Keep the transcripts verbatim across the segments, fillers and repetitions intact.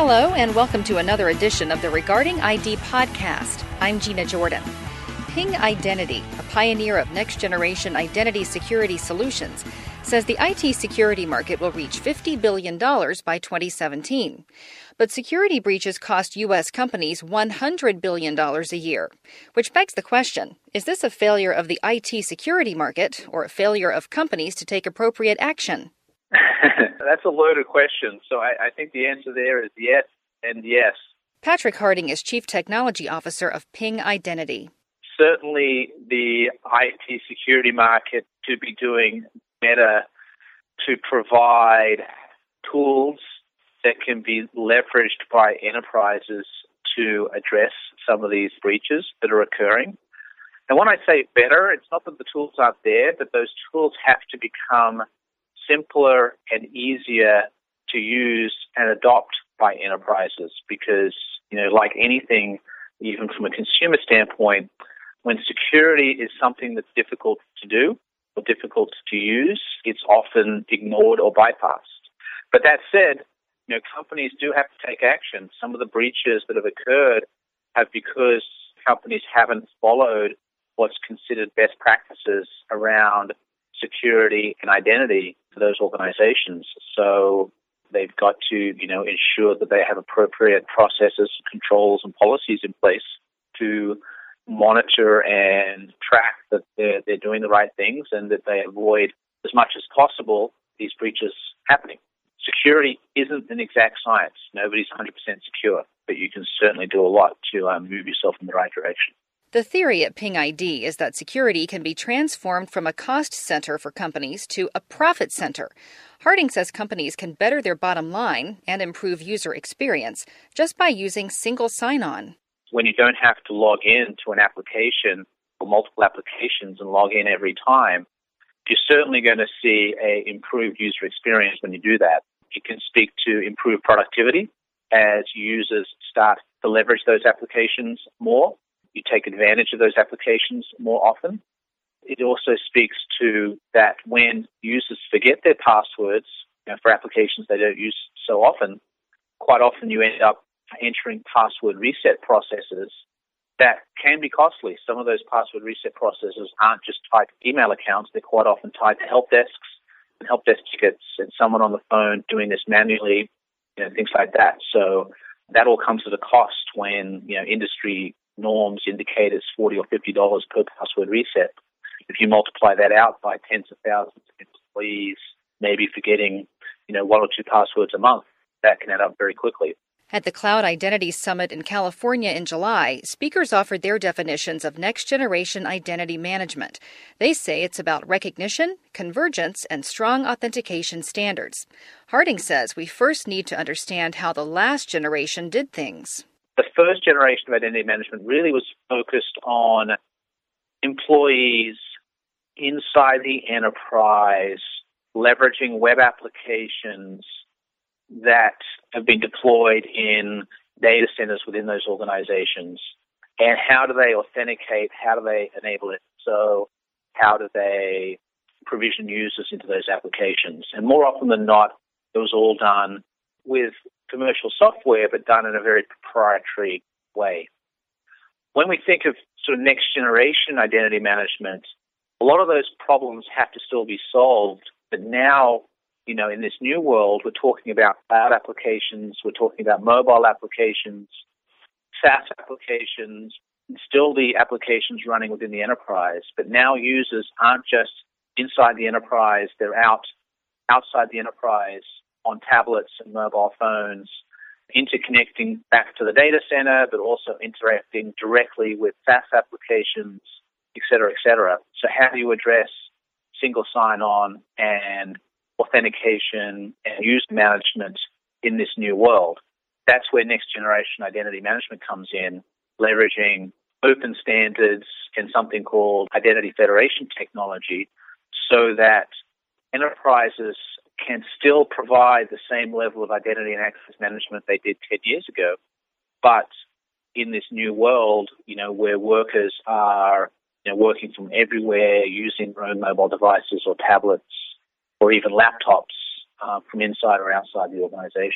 Hello, and welcome to another edition of the Regarding I D podcast. I'm Gina Jordan. Ping Identity, a pioneer of next-generation identity security solutions, says the I T security market will reach fifty billion dollars by twenty seventeen. But security breaches cost U S companies one hundred billion dollars a year, which begs the question, is this a failure of the I T security market or a failure of companies to take appropriate action? That's a loaded question. So I, I think the answer there is yes and yes. Patrick Harding is Chief Technology Officer of Ping Identity. Certainly the I T security market could be doing better to provide tools that can be leveraged by enterprises to address some of these breaches that are occurring. And when I say better, it's not that the tools aren't there, but those tools have to become simpler and easier to use and adopt by enterprises because, you know, like anything, even from a consumer standpoint, when security is something that's difficult to do or difficult to use, it's often ignored or bypassed. But that said, you know, companies do have to take action. Some of the breaches that have occurred have because companies haven't followed what's considered best practices around security and identity for those organizations. So they've got to, you know, ensure that they have appropriate processes, controls, and policies in place to monitor and track that they're, they're doing the right things and that they avoid as much as possible these breaches happening. Security isn't an exact science. Nobody's one hundred percent secure, but you can certainly do a lot to um, move yourself in the right direction. The theory at Ping I D is that security can be transformed from a cost center for companies to a profit center. Harding says companies can better their bottom line and improve user experience just by using single sign-on. When you don't have to log in to an application or multiple applications and log in every time, you're certainly going to see an improved user experience when you do that. It can speak to improved productivity as users start to leverage those applications more. You take advantage of those applications more often. It also speaks to that when users forget their passwords, you know, for applications they don't use so often, quite often you end up entering password reset processes that can be costly. Some of those password reset processes aren't just tied to email accounts. They're quite often tied to help desks and help desk tickets and someone on the phone doing this manually, you know, things like that. So that all comes at a cost when, you know, industry norms indicate it's forty dollars or fifty dollars per password reset. If you multiply that out by tens of thousands of employees, maybe forgetting, you know, one or two passwords a month, that can add up very quickly. At the Cloud Identity Summit in California in July, speakers offered their definitions of next-generation identity management. They say it's about recognition, convergence, and strong authentication standards. Harding says we first need to understand how the last generation did things. The first generation of identity management really was focused on employees inside the enterprise leveraging web applications that have been deployed in data centers within those organizations. And how do they authenticate? How do they enable it? So how do they provision users into those applications? And more often than not, it was all done with commercial software, but done in a very proprietary way. When we think of sort of next generation identity management, a lot of those problems have to still be solved. But now, you know, in this new world, we're talking about cloud applications, we're talking about mobile applications, SaaS applications, and still the applications running within the enterprise. But now users aren't just inside the enterprise, they're out outside the enterprise on tablets and mobile phones, interconnecting back to the data center, but also interacting directly with SaaS applications, et cetera, et cetera. So how do you address single sign-on and authentication and user management in this new world? That's where next-generation identity management comes in, leveraging open standards and something called identity federation technology so that enterprises can still provide the same level of identity and access management they did ten years ago, but in this new world, you know, where workers are, you know, working from everywhere, using their own mobile devices or tablets or even laptops uh, from inside or outside the organization.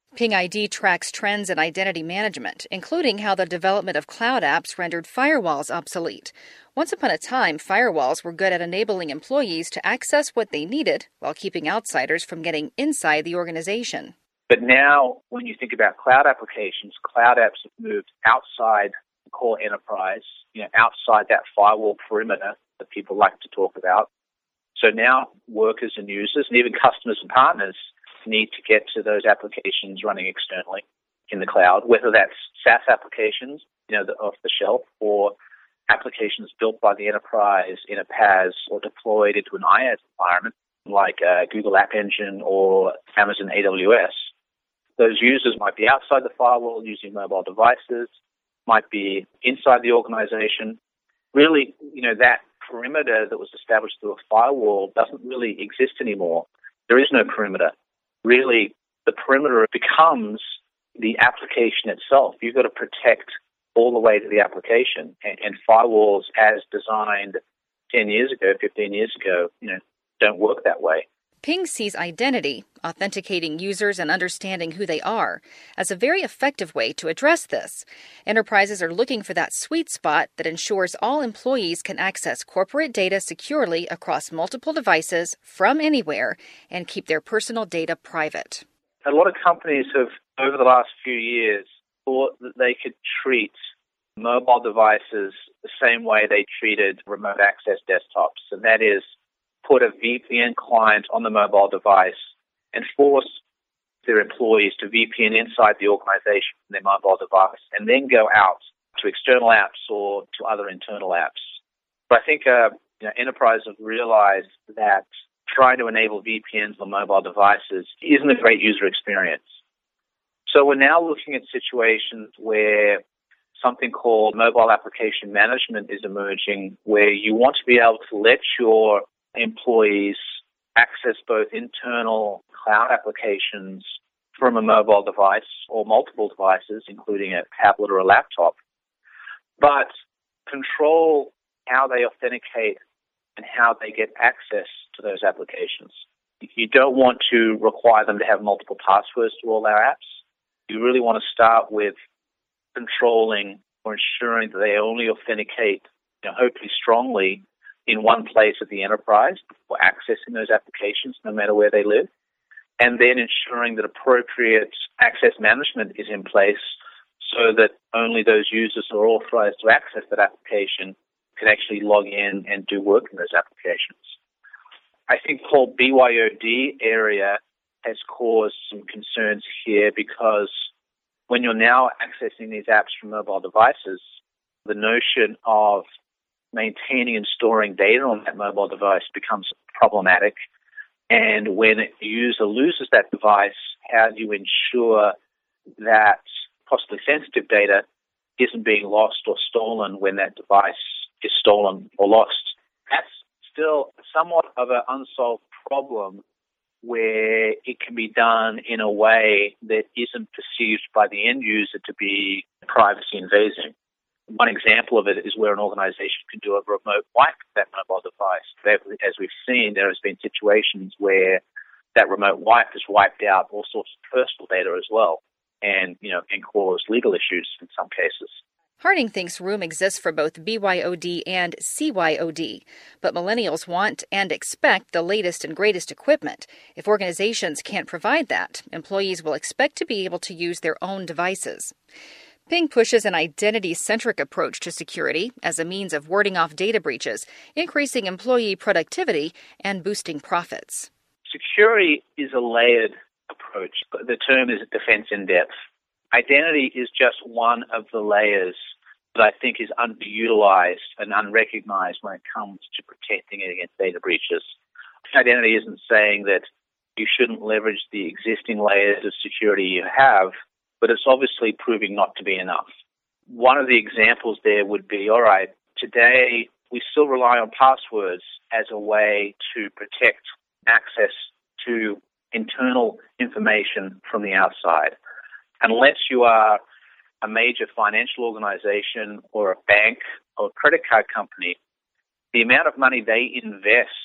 Ping I D tracks trends in identity management, including how the development of cloud apps rendered firewalls obsolete. Once upon a time, firewalls were good at enabling employees to access what they needed while keeping outsiders from getting inside the organization. But now, when you think about cloud applications, cloud apps have moved outside the core enterprise, you know, outside that firewall perimeter that people like to talk about. So now workers and users, and even customers and partners, need to get to those applications running externally in the cloud, whether that's SaaS applications, you know, the, off the shelf, or applications built by the enterprise in a PaaS or deployed into an IaaS environment like uh, Google App Engine or Amazon A W S. Those users might be outside the firewall using mobile devices, might be inside the organization. Really, you know, that perimeter that was established through a firewall doesn't really exist anymore. There is no perimeter. Really, the perimeter becomes the application itself. You've got to protect all the way to the application. And, and firewalls, as designed ten years ago, fifteen years ago, you know, don't work that way. Ping sees identity, authenticating users and understanding who they are, as a very effective way to address this. Enterprises are looking for that sweet spot that ensures all employees can access corporate data securely across multiple devices from anywhere and keep their personal data private. A lot of companies have, over the last few years, thought that they could treat mobile devices the same way they treated remote access desktops, and that is put a V P N client on the mobile device and force their employees to V P N inside the organization from their mobile device and then go out to external apps or to other internal apps. But I think uh, you know, enterprises have realized that trying to enable V P Ns on mobile devices isn't a great user experience. So we're now looking at situations where something called mobile application management is emerging, where you want to be able to let your employees access both internal cloud applications from a mobile device or multiple devices, including a tablet or a laptop, but control how they authenticate and how they get access to those applications. You don't want to require them to have multiple passwords to all our apps. You really want to start with controlling or ensuring that they only authenticate, you know, hopefully strongly, in one place at the enterprise for accessing those applications, no matter where they live, and then ensuring that appropriate access management is in place so that only those users who are authorized to access that application can actually log in and do work in those applications. I think the whole B Y O D area has caused some concerns here because when you're now accessing these apps from mobile devices, the notion of maintaining and storing data on that mobile device becomes problematic. And when a user loses that device, how do you ensure that possibly sensitive data isn't being lost or stolen when that device is stolen or lost? That's still somewhat of an unsolved problem where it can be done in a way that isn't perceived by the end user to be privacy invasive. One example of it is where an organization can do a remote wipe of that mobile device. As we've seen, there has been situations where that remote wipe has wiped out all sorts of personal data as well, and you know, and caused legal issues in some cases. Harding thinks room exists for both B Y O D and C Y O D, but millennials want and expect the latest and greatest equipment. If organizations can't provide that, employees will expect to be able to use their own devices. Ping pushes an identity-centric approach to security as a means of warding off data breaches, increasing employee productivity, and boosting profits. Security is a layered approach. The term is defense in depth. Identity is just one of the layers that I think is underutilized and unrecognized when it comes to protecting it against data breaches. Identity isn't saying that you shouldn't leverage the existing layers of security you have, but it's obviously proving not to be enough. One of the examples there would be, all right, today we still rely on passwords as a way to protect access to internal information from the outside. Unless you are a major financial organization or a bank or a credit card company, the amount of money they invest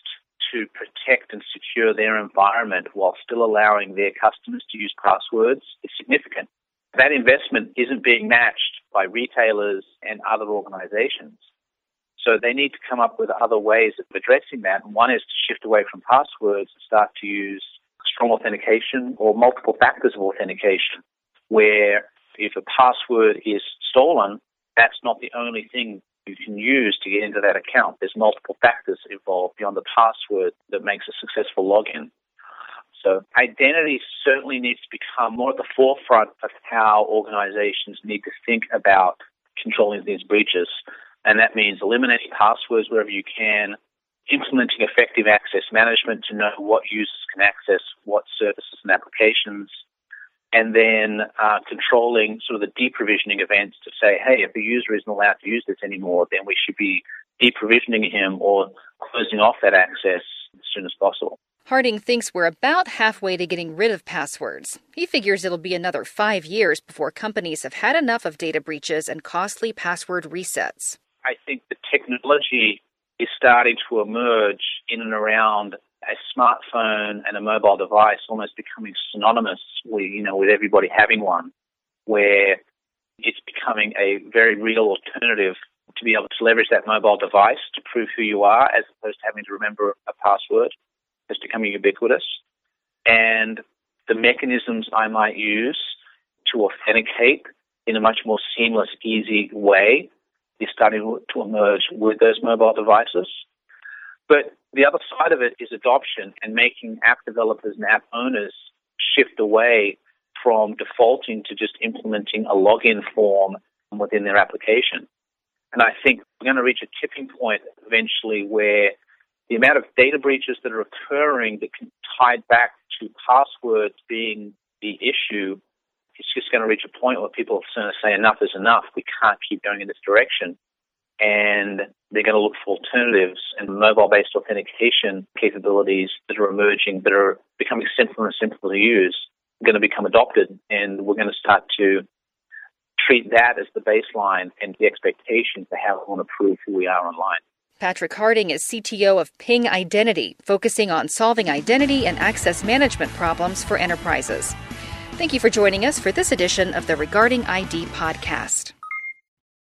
to protect and secure their environment while still allowing their customers to use passwords is significant. That investment isn't being matched by retailers and other organizations. So they need to come up with other ways of addressing that. And one is to shift away from passwords and start to use strong authentication or multiple factors of authentication, where if a password is stolen, that's not the only thing you can use to get into that account. There's multiple factors involved beyond the password that makes a successful login. So identity certainly needs to become more at the forefront of how organizations need to think about controlling these breaches. And that means eliminating passwords wherever you can, implementing effective access management to know what users can access what services and applications, and then uh, controlling sort of the deprovisioning events to say, hey, if a user isn't allowed to use this anymore, then we should be deprovisioning him or closing off that access as soon as possible. Harding thinks we're about halfway to getting rid of passwords. He figures it'll be another five years before companies have had enough of data breaches and costly password resets. I think the technology is starting to emerge in and around a smartphone and a mobile device almost becoming synonymous with, you know, with everybody having one, where it's becoming a very real alternative to be able to leverage that mobile device to prove who you are as opposed to having to remember a password. It's becoming ubiquitous. And the mechanisms I might use to authenticate in a much more seamless, easy way is starting to emerge with those mobile devices. But the other side of it is adoption and making app developers and app owners shift away from defaulting to just implementing a login form within their application. And I think we're going to reach a tipping point eventually where the amount of data breaches that are occurring that can tie back to passwords being the issue, it's just going to reach a point where people are going to say enough is enough. We can't keep going in this direction. And they're going to look for alternatives, and mobile-based authentication capabilities that are emerging, that are becoming simpler and simpler to use, are going to become adopted. And we're going to start to treat that as the baseline and the expectation for how we want to prove who we are online. Patrick Harding is C T O of Ping Identity, focusing on solving identity and access management problems for enterprises. Thank you for joining us for this edition of the Regarding I D podcast.